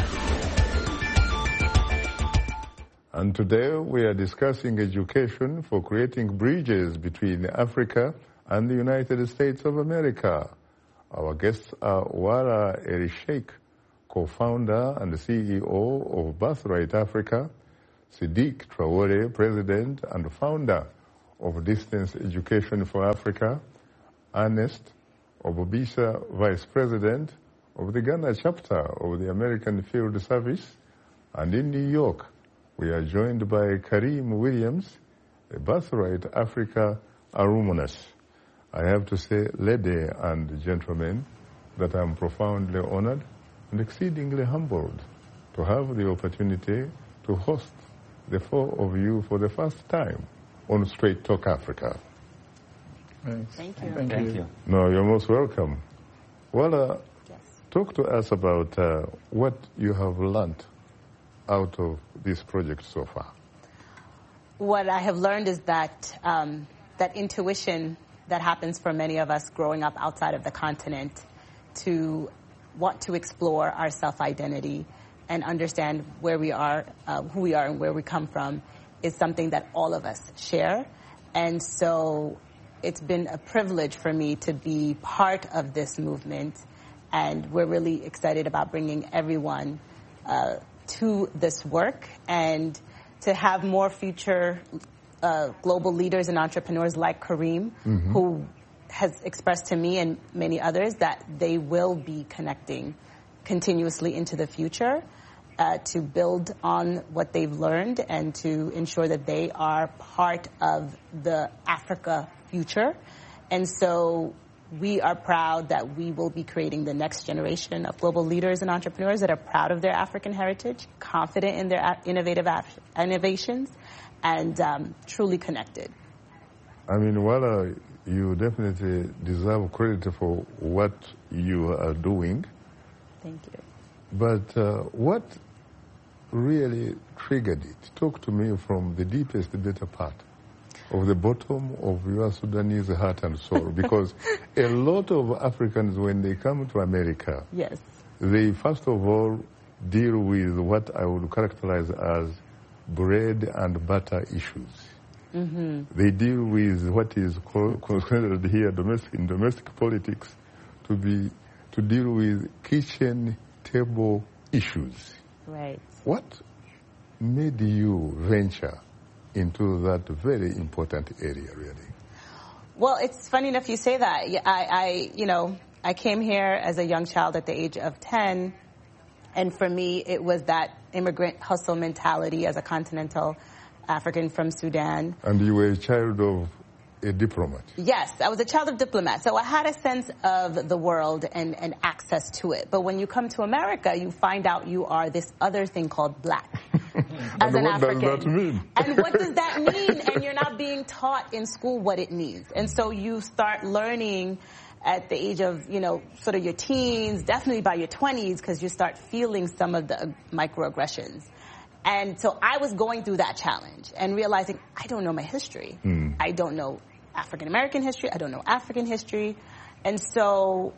Speaker 1: And today we are discussing education for creating bridges between Africa and the United States of America. Our guests are Wala Erisheikh, co-founder and C E O of Birthright Africa, Siddiq Traore, president and founder of Distance Education for Africa, Ernest Obobisa, vice president of the Ghana chapter of the American Field Service, and in New York we are joined by Karim Williams, a Birthright Africa alumnus. I have to say, lady and gentlemen, that I'm profoundly honored and exceedingly humbled to have the opportunity to host the four of you for the first time on Straight Talk Africa.
Speaker 8: Thanks.
Speaker 6: Thank you.
Speaker 8: Thank,
Speaker 5: Thank
Speaker 8: you.
Speaker 5: you.
Speaker 1: No, you're most welcome. Well, uh,
Speaker 6: Yes.
Speaker 1: talk to us about uh, what you have learned out of this project so far.
Speaker 6: What I have learned is that um, that intuition that happens for many of us growing up outside of the continent to want to explore our self-identity and understand where we are, uh, who we are and where we come from is something that all of us share. And so it's been a privilege for me to be part of this movement, and we're really excited about bringing everyone uh, to this work and to have more future uh, global leaders and entrepreneurs like Karim, mm-hmm. who has expressed to me and many others that they will be connecting continuously into the future uh, to build on what they've learned and to ensure that they are part of the Africa future. And so we are proud that we will be creating the next generation of global leaders and entrepreneurs that are proud of their African heritage, confident in their innovative innovations, and um, truly connected.
Speaker 1: I mean, Wala, you definitely deserve credit for what you are doing.
Speaker 6: Thank you.
Speaker 1: But uh, what really triggered it? Talk to me from the deepest, better part of the bottom of your Sudanese heart and soul, because a lot of Africans, when they come to America,
Speaker 6: yes,
Speaker 1: they first of all deal with what I would characterize as bread and butter issues. Mm-hmm. They deal with what is called, considered here domestic, in domestic politics to be to deal with kitchen table issues.
Speaker 6: Right.
Speaker 1: What made you venture into that very important area, really?
Speaker 6: Well, it's funny enough you say that. I, I, you know, I came here as a young child at the age of ten, and for me, it was that immigrant hustle mentality as a continental African from Sudan.
Speaker 1: And you were a child of a diplomat?
Speaker 6: Yes, I was a child of diplomat, so I had a sense of the world and, and access to it. But when you come to America, you find out you are this other thing called black. As
Speaker 1: and
Speaker 6: an
Speaker 1: what
Speaker 6: African.
Speaker 1: does that mean?
Speaker 6: And what does that mean? And you're not being taught in school what it means. And so you start learning at the age of, you know, sort of your teens, definitely by your twenties, because you start feeling some of the microaggressions. And so I was going through that challenge and realizing I don't know my history. Mm. I don't know African-American history. I don't know African history. And so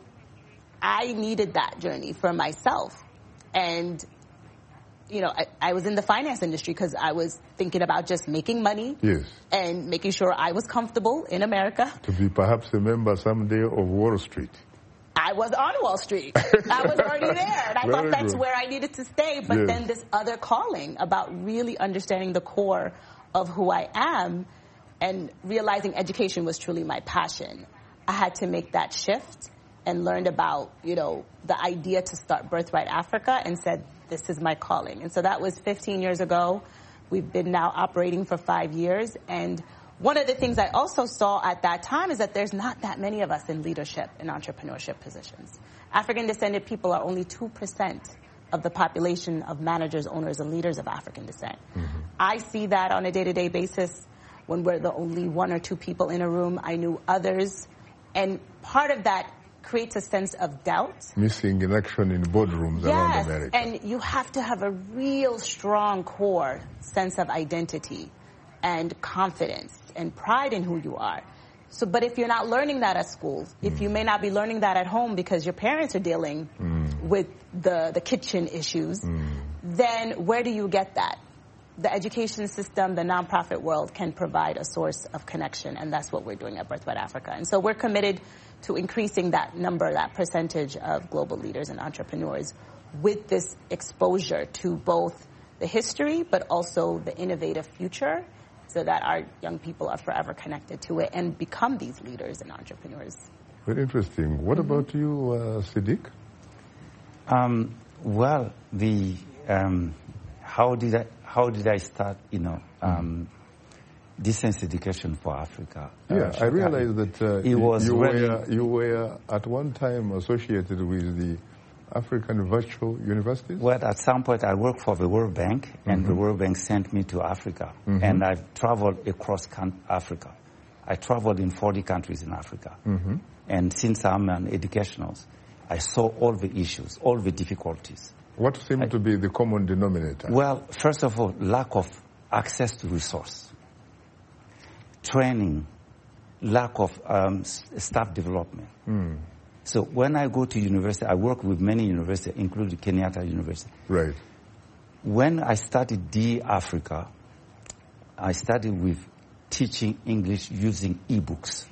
Speaker 6: I needed that journey for myself. And, you know, I, I was in the finance industry because I was thinking about just making money.
Speaker 1: Yes.
Speaker 6: And making sure I was comfortable in America.
Speaker 1: To be perhaps a member someday of Wall Street.
Speaker 6: I was on Wall Street. I was already there. And I
Speaker 1: Very
Speaker 6: thought that's
Speaker 1: good.
Speaker 6: where I needed to stay. But
Speaker 1: yes.
Speaker 6: then this other calling about really understanding the core of who I am and realizing education was truly my passion. I had to make that shift and learned about, you know, the idea to start Birthright Africa and said, this is my calling. And so that was fifteen years ago. We've been now operating for five years. And one of the things I also saw at that time is that there's not that many of us in leadership and entrepreneurship positions. African descended people are only two percent of the population of managers, owners, and leaders of African descent. Mm-hmm. I see that on a day-to-day basis when we're the only one or two people in a room. I knew others. And part of that creates a sense of doubt.
Speaker 1: Missing in action in boardrooms
Speaker 6: yes,
Speaker 1: around America.
Speaker 6: And you have to have a real strong core sense of identity and confidence and pride in who you are. So, but if you're not learning that at school, mm. if you may not be learning that at home because your parents are dealing mm. with the, the kitchen issues, mm. then where do you get that? The education system, the nonprofit world can provide a source of connection, and that's what we're doing at Birthright Africa. And so we're committed to increasing that number, that percentage of global leaders and entrepreneurs with this exposure to both the history but also the innovative future so that our young people are forever connected to it and become these leaders and entrepreneurs.
Speaker 1: Very interesting. What mm-hmm. about you, uh, Siddiq?
Speaker 5: Um, well, the um, how did I how did I start? You know, um, mm. distance education for Africa.
Speaker 1: Yeah,
Speaker 5: uh,
Speaker 1: I realized that uh,
Speaker 5: it was
Speaker 1: you,
Speaker 5: really
Speaker 1: were, you were at one time associated with the African Virtual Universities?
Speaker 5: Well, at some point I worked for the World Bank, mm-hmm. and the World Bank sent me to Africa, mm-hmm. and I've traveled across Africa. I traveled in forty countries in Africa, mm-hmm. and since I'm an educationalist, I saw all the issues, all the difficulties.
Speaker 1: What seemed I, to be the common denominator?
Speaker 5: Well, first of all, lack of access to resource, training, lack of um, staff development. Mm. So when I go to university, I work with many universities, including Kenyatta University.
Speaker 1: Right.
Speaker 5: When I started D Africa, I started with teaching English using e-books.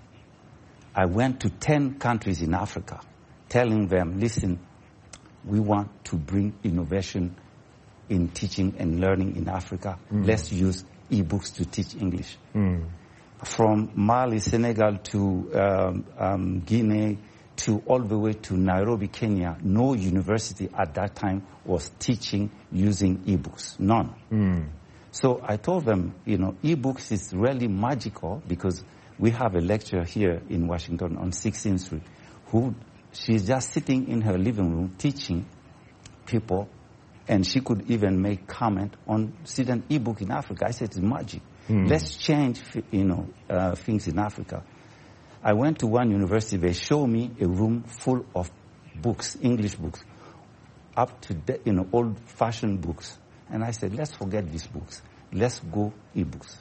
Speaker 5: I went to ten countries in Africa, telling them, listen, we want to bring innovation in teaching and learning in Africa. Mm. Let's use e-books to teach English. Mm. From Mali, Senegal to um, um, Guinea, to all the way to Nairobi, Kenya, no university at that time was teaching using e-books, none. Mm. So I told them, you know, e-books is really magical because we have a lecturer here in Washington on sixteenth street who, she's just sitting in her living room teaching people, and she could even make comment on student e-book in Africa. I said, it's magic. Mm. Let's change, you know, uh, things in Africa. I went to one university, they showed me a room full of books, English books, up to, de- you know, old-fashioned books. And I said, let's forget these books. Let's go e-books.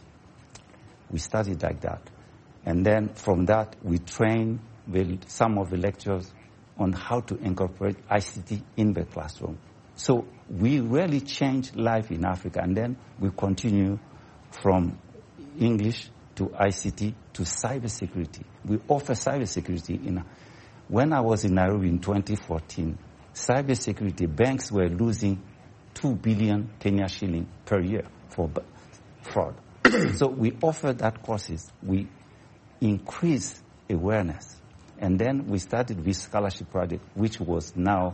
Speaker 5: We started like that. And then from that, we trained the, some of the lecturers on how to incorporate I C T in the classroom. So we really changed life in Africa. And then we continue from English to I C T to cybersecurity. We offer cybersecurity. In, when I was in Nairobi in twenty fourteen, cybersecurity, banks were losing two billion Kenya shilling per year for b- fraud. So we offered that courses. We increased awareness. And then we started with scholarship project, which was now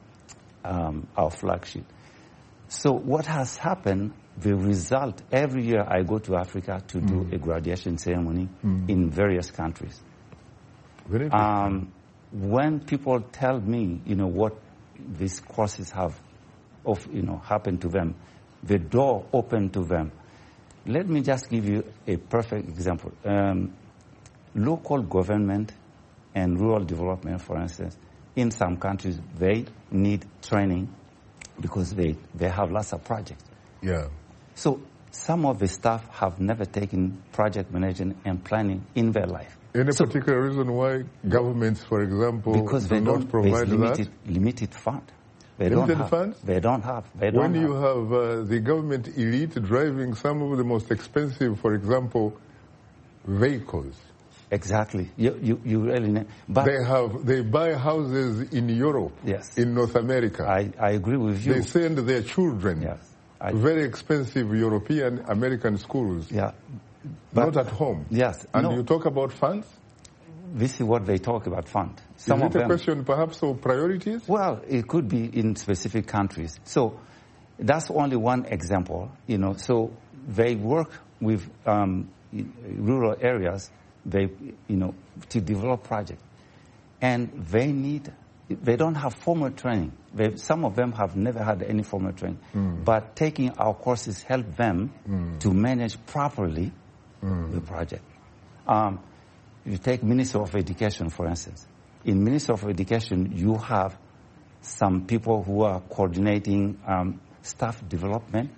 Speaker 5: um, our flagship. So what has happened, the result, every year I go to Africa to mm. do a graduation ceremony mm. in various countries.
Speaker 1: Very
Speaker 5: um, when people tell me, you know, what these courses have, of, you know, happened to them, the door opened to them. Let me just give you a perfect example. Um, local government and rural development, for instance, in some countries, they need training because they, they have lots of projects.
Speaker 1: Yeah.
Speaker 5: So some of the staff have never taken project management and planning in their life.
Speaker 1: Any
Speaker 5: so,
Speaker 1: particular reason why governments, for example,
Speaker 5: because
Speaker 1: do
Speaker 5: they
Speaker 1: not
Speaker 5: don't,
Speaker 1: provide
Speaker 5: limited,
Speaker 1: that?
Speaker 5: Limited fund. They
Speaker 1: limited
Speaker 5: don't have,
Speaker 1: funds?
Speaker 5: They don't have. They
Speaker 1: when
Speaker 5: don't
Speaker 1: you
Speaker 5: have,
Speaker 1: have uh, the government elite driving some of the most expensive, for example, vehicles.
Speaker 5: Exactly. You, you, you really know. But
Speaker 1: they have, they buy houses in Europe,
Speaker 5: yes.
Speaker 1: in North America.
Speaker 5: I, I agree with you.
Speaker 1: They send their children
Speaker 5: yes. I,
Speaker 1: to very expensive European American schools.
Speaker 5: Yeah.
Speaker 1: But, not at home.
Speaker 5: Yes.
Speaker 1: And
Speaker 5: no.
Speaker 1: you talk about funds?
Speaker 5: This is what they talk about fund. Some
Speaker 1: is it
Speaker 5: of
Speaker 1: a
Speaker 5: them,
Speaker 1: question perhaps of priorities?
Speaker 5: Well, it could be in specific countries. So that's only one example, you know. So they work with um, rural areas, they, you know, to develop projects. And they need, they don't have formal training. They, some of them have never had any formal training. Mm. But taking our courses help them mm. to manage properly mm. the project. Um, you take Ministry of Education, for instance. In Ministry of Education, you have some people who are coordinating um, staff development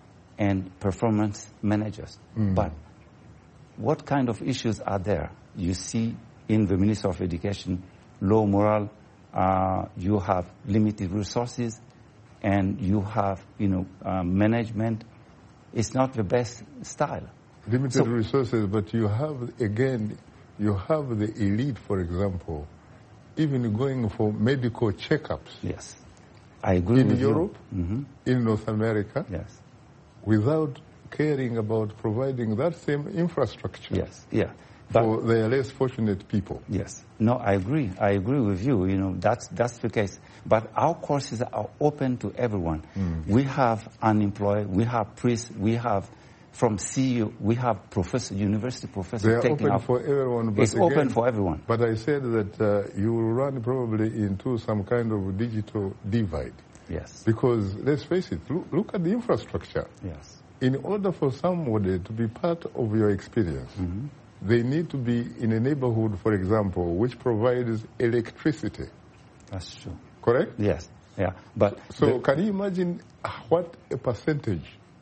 Speaker 5: and performance managers. Mm. But what kind of issues are there? You see in the Ministry of Education, low morale, uh, you have limited resources, and you have, you know, uh, management. It's not the best style.
Speaker 1: Limited
Speaker 5: so,
Speaker 1: resources, but you have, again, you have the elite, for example, even going for medical checkups.
Speaker 5: Yes. I agree
Speaker 1: in
Speaker 5: with
Speaker 1: Europe,
Speaker 5: you. Mm-hmm.
Speaker 1: in North America,
Speaker 5: yes,
Speaker 1: without caring about providing that same infrastructure.
Speaker 5: Yes, yeah.
Speaker 1: But for their less fortunate people.
Speaker 5: Yes. No, I agree. I agree with you. You know, that's that's the case. But our courses are open to everyone. Mm. We have unemployed, we have priests, we have from C E O, we have professor, university professors.
Speaker 1: They are
Speaker 5: taking
Speaker 1: open
Speaker 5: up,
Speaker 1: for everyone. But
Speaker 5: it's
Speaker 1: again,
Speaker 5: open for everyone.
Speaker 1: But I said that uh, you will run probably into some kind of digital divide.
Speaker 5: Yes.
Speaker 1: Because let's face it, look, look at the infrastructure.
Speaker 5: Yes.
Speaker 1: In order for somebody to be part of your experience, mm-hmm. they need to be in a neighborhood, for example, which provides electricity.
Speaker 5: That's true.
Speaker 1: Correct?
Speaker 5: Yes. Yeah. But
Speaker 1: so
Speaker 5: the,
Speaker 1: can you imagine what a percentage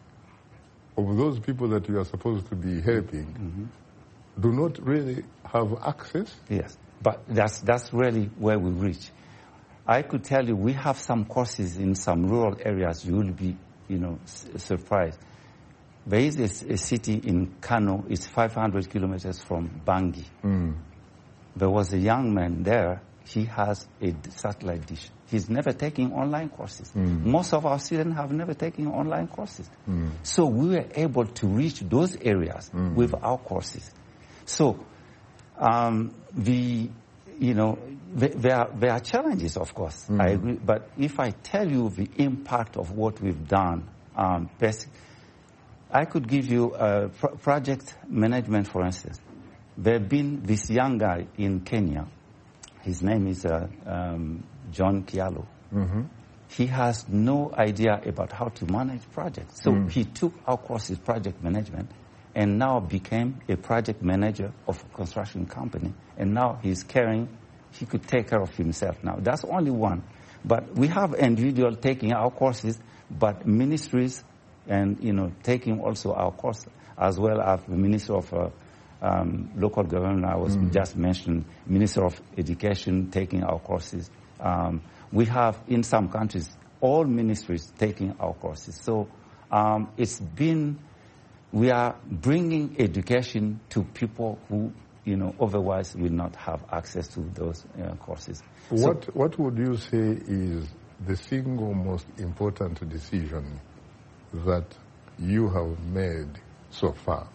Speaker 1: of those people that you are supposed to be helping mm-hmm. do not really have access?
Speaker 5: Yes. But that's that's really where we reach. I could tell you we have some courses in some rural areas. You will be, you know, s- surprised. There is a, a city in Kano. It's five hundred kilometers from Bangui. Mm. There was a young man there. He has a satellite dish. He's never taken online courses. Mm. Most of our students have never taken online courses. Mm. So we were able to reach those areas mm. with our courses. So um, the, you know, the, there are, there are challenges, of course. Mm. I agree. But if I tell you the impact of what we've done, um, basic, I could give you uh, pro- project management, for instance. There have been this young guy in Kenya. His name is uh, um, John Kialo. Mm-hmm. He has no idea about how to manage projects. So mm. he took our courses, project management, and now became a project manager of a construction company. And now he's caring, he could take care of himself now. That's only one. But we have individuals taking our courses, but ministries and, you know, taking also our course, as well as the Minister of uh, um, Local Government, I was mm. just mentioned, Minister of Education taking our courses. Um, we have, in some countries, all ministries taking our courses. So um, it's been, we are bringing education to people who, you know, otherwise will not have access to those uh, courses.
Speaker 1: What,
Speaker 5: so,
Speaker 1: what would you say is the single most important decision that you have made so far?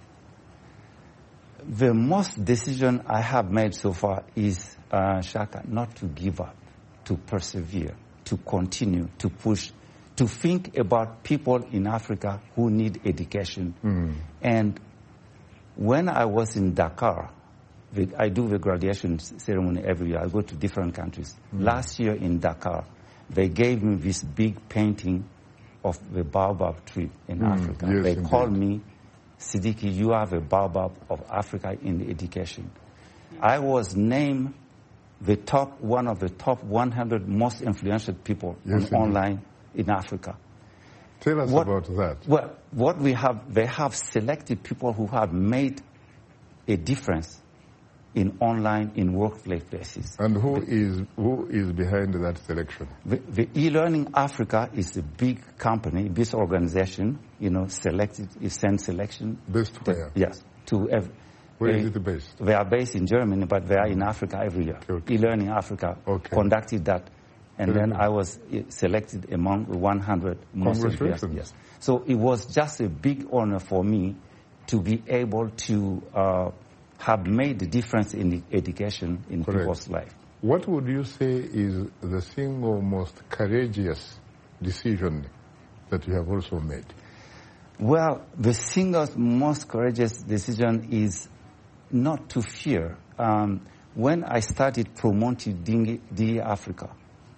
Speaker 5: The most decision I have made so far is, uh, Shaka, not to give up, to persevere, to continue, to push, to think about people in Africa who need education. Mm. And when I was in Dakar, the, I do the graduation ceremony every year. I go to different countries. Mm. Last year in Dakar, they gave me this big painting of the baobab tree in mm. Africa.
Speaker 1: Yes,
Speaker 5: they
Speaker 1: indeed.
Speaker 5: called me, Siddiqui, you are the baobab of Africa in education. I was named the top, one of the top one hundred most influential people
Speaker 1: Yes,
Speaker 5: on online in Africa.
Speaker 1: Tell us
Speaker 5: What-
Speaker 1: about that.
Speaker 5: Well, what we have, they have selected people who have made a difference in online, in workplaces.
Speaker 1: And who is who is behind that selection?
Speaker 5: The, the e-learning Africa is a big company, big organization. You know, selected, is send selection.
Speaker 1: Based where?
Speaker 5: Yes, to ev-
Speaker 1: Where
Speaker 5: they,
Speaker 1: is it based?
Speaker 5: They are based in Germany, but they are in Africa every year.
Speaker 1: Okay, okay.
Speaker 5: E-learning Africa
Speaker 1: Okay.
Speaker 5: conducted that, and
Speaker 1: Very
Speaker 5: then
Speaker 1: good.
Speaker 5: I was eh, selected among the one hundred most influential.
Speaker 1: Congratulations.
Speaker 5: Yes. So it was just a big honor for me to be able to uh, have made the difference in the education in
Speaker 1: Correct.
Speaker 5: people's life.
Speaker 1: What would you say is the single most courageous decision that you have also made?
Speaker 5: Well, the single most courageous decision is not to fear. Um, when I started promoting D E Africa,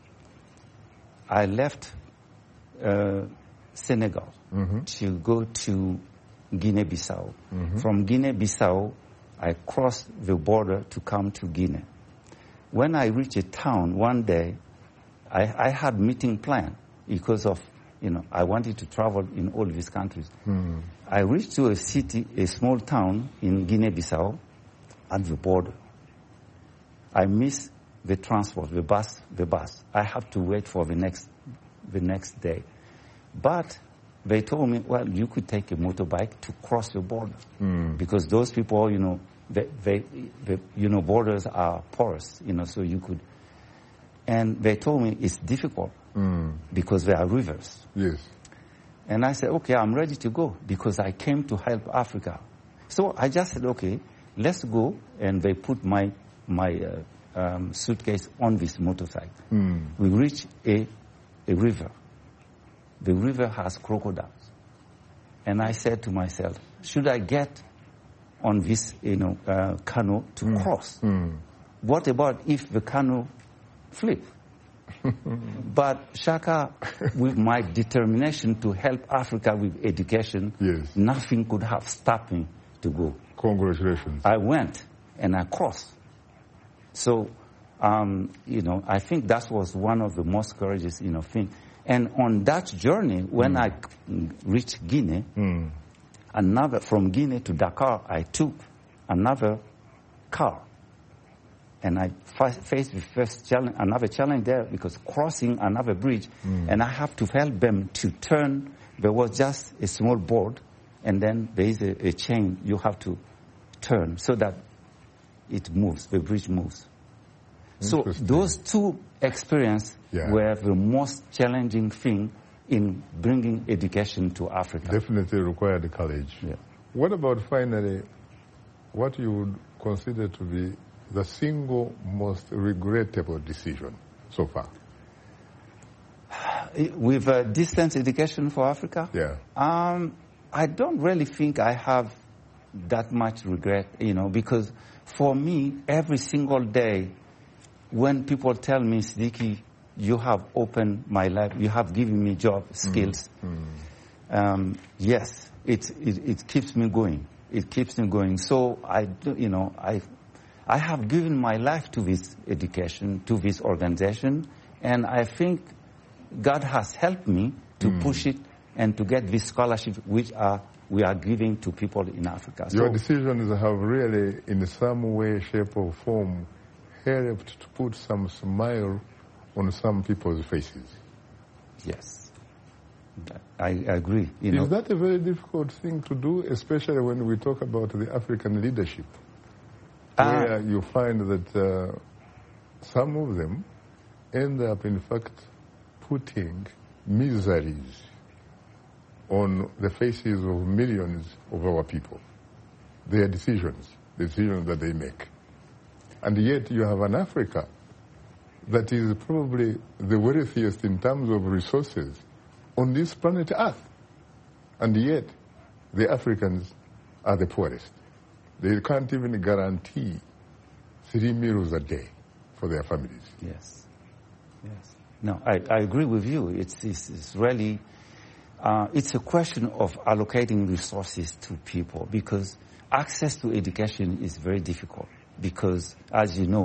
Speaker 5: I left uh, Senegal
Speaker 1: Mm-hmm.
Speaker 5: to go to Guinea-Bissau.
Speaker 1: Mhm.
Speaker 5: From Guinea-Bissau, I crossed the border to come to Guinea. When I reached a town one day, I, I had meeting plan because of, you know, I wanted to travel in all these countries.
Speaker 1: Hmm.
Speaker 5: I reached to a city, a small town in Guinea-Bissau at the border. I missed the transport, the bus, the bus. I have to wait for the next, the next day. But they told me, well, you could take a motorbike to cross the border.
Speaker 1: Hmm.
Speaker 5: Because those people, you know, they, they, they, you know, borders are porous, you know, so you could. And they told me it's difficult
Speaker 1: Hmm.
Speaker 5: because there are rivers.
Speaker 1: Yes.
Speaker 5: And I said, okay, I'm ready to go because I came to help Africa. So I just said, okay, let's go. And they put my my uh, um, suitcase on this motorcycle.
Speaker 1: Hmm.
Speaker 5: We reached a, a river. The river has crocodiles. And I said to myself, should I get on this, you know, uh, canoe to
Speaker 1: Hmm.
Speaker 5: cross?
Speaker 1: Hmm.
Speaker 5: What about if the canoe flip? But Shaka, with my determination to help Africa with education,
Speaker 1: Yes.
Speaker 5: nothing could have stopped me to go.
Speaker 1: Congratulations.
Speaker 5: I went and I crossed. So, um, you know, I think that was one of the most courageous, you know, things. And on that journey, when I reached Guinea,
Speaker 1: Hmm.
Speaker 5: another from Guinea to Dakar, I took another car. And I fa- faced the first challenge, another challenge there because crossing another bridge,
Speaker 1: Mm.
Speaker 5: and I have to help them to turn. There was just a small board, and then there is a, a chain you have to turn so that it moves, the bridge moves. So
Speaker 1: Interesting.
Speaker 5: those two experiences
Speaker 1: Yeah.
Speaker 5: were the most challenging thing in bringing education to Africa.
Speaker 1: Definitely required courage.
Speaker 5: Yeah.
Speaker 1: What about finally, what you would consider to be the single most regrettable decision so far?
Speaker 5: With uh, distance education for Africa?
Speaker 1: Yeah.
Speaker 5: Um, I don't really think I have that much regret, you know, because for me, every single day, when people tell me, Siddiqui, you have opened my life, you have given me job skills,
Speaker 1: Mm.
Speaker 5: um, yes, it, it it keeps me going. It keeps me going. So I, do, you know, I I have given my life to this education, to this organization, and I think God has helped me to
Speaker 1: Mm.
Speaker 5: push it and to get this scholarship which are we are giving to people in Africa.
Speaker 1: Your
Speaker 5: So,
Speaker 1: decisions have really, in some way, shape, or form, helped to put some smile on some people's faces.
Speaker 5: yes, I, I agree. You know,
Speaker 1: Is that a very difficult thing to do, especially when we talk about the African leadership,
Speaker 5: Ah.
Speaker 1: where you find that uh, some of them end up, in fact, putting miseries on the faces of millions of our people, their decisions, the decisions that they make. And yet you have an Africa that is probably the wealthiest in terms of resources on this planet Earth. And yet the Africans are the poorest. They can't even guarantee three meals a day for their families.
Speaker 5: yes, yes. No, I, I agree with you. It's, it's, it's really, uh, it's a question of allocating resources to people because access to education is very difficult because, as you know,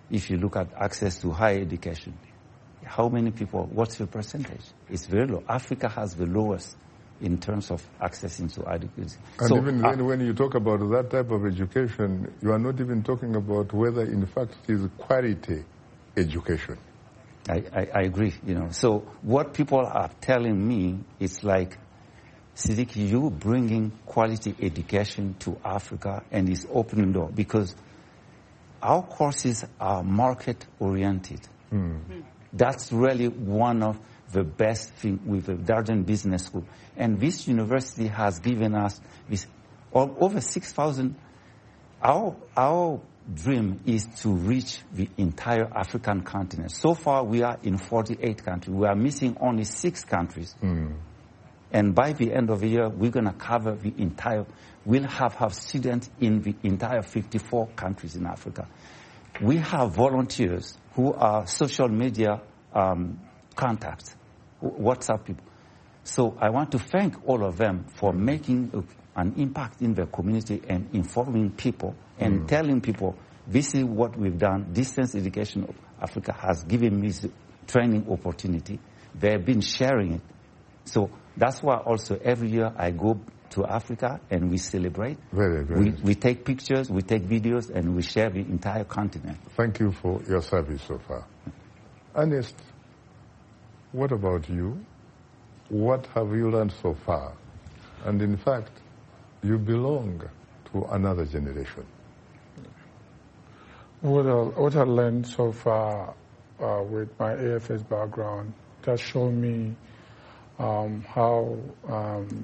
Speaker 5: if you look at access to higher education, how many people, what's your percentage? It's very low. Africa has the lowest in terms of accessing to education.
Speaker 1: And
Speaker 5: so,
Speaker 1: even
Speaker 5: uh,
Speaker 1: then, when you talk about that type of education, you are not even talking about whether, in fact, it is quality education.
Speaker 5: I, I, I agree, you know. So what people are telling me is like, Siddiq, you bringing quality education to Africa and it's opening door, because our courses are market-oriented. Mm. That's really one of the best things with the Darden Business School. And this university has given us this over six thousand. Our, our dream is to reach the entire African continent. So far, we are in forty-eight countries. We are missing only six countries. Mm. And by the end of the year, we're going to cover the entire, we'll have, have students in the entire fifty-four countries in Africa. We have volunteers who are social media um, contacts, WhatsApp people. So I want to thank all of them for making an impact in the community and informing people and mm. telling people, this is what we've done. Distance Education of Africa has given me the training opportunity. They've been sharing it. So that's why also every year I go to Africa and we celebrate.
Speaker 1: Very, very.
Speaker 5: We, we take pictures, we take videos, and we share the entire continent.
Speaker 1: Thank you for your service so far. Ernest, what about you? What have you learned so far? And in fact, you belong to another generation.
Speaker 8: What I, what I learned so far uh, with my A F S background has shown me um, how um,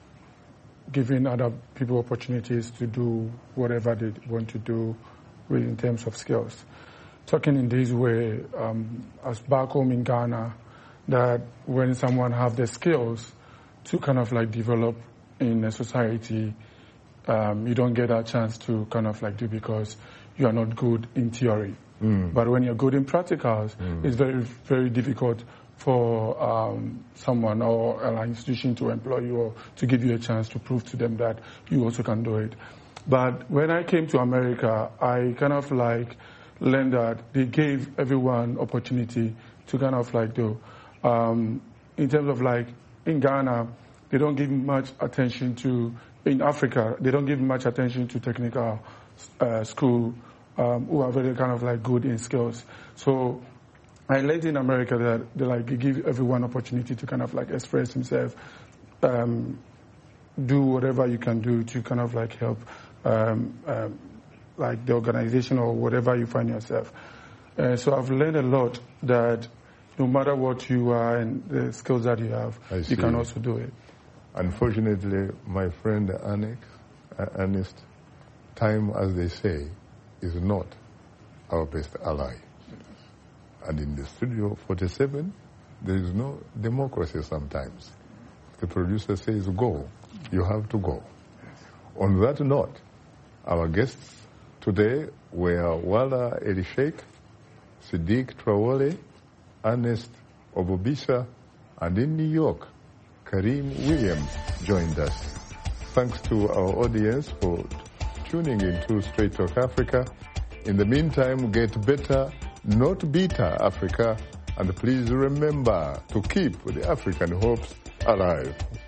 Speaker 8: giving other people opportunities to do whatever they want to do with, in terms of skills. Talking in this way, um, as back home in Ghana, that when someone have the skills to kind of like develop in a society, um, you don't get that chance to kind of like do because you are not good in theory. Mm. But when you're good in practicals, mm. it's very, very difficult for um, someone or an institution to employ you or to give you a chance to prove to them that you also can do it. But when I came to America, I kind of like learned that they gave everyone opportunity to kind of like do. Um, in terms of like in Ghana, they don't give much attention to, in Africa, they don't give much attention to technical uh, school um, who are very kind of like good in skills. So I learned in America that they like give everyone opportunity to kind of like express himself, um, do whatever you can do to kind of like help um, um, like the organization or whatever you find yourself. Uh, so I've learned a lot that no matter what you are and the skills that you have, you can also do it.
Speaker 1: Unfortunately, my friend Ernest, uh, Ernest, time, as they say, is not our best ally. And in the Studio forty-seven, there is no democracy sometimes. The producer says, go, you have to go. On that note, our guests today were Wala Elisheikh, Siddiq Traore, Ernest Obobisa, and in New York, Kareem Williams joined us. Thanks to our audience for tuning in to Straight Talk Africa. In the meantime, get better, not bitter Africa, and please remember to keep the African hopes alive.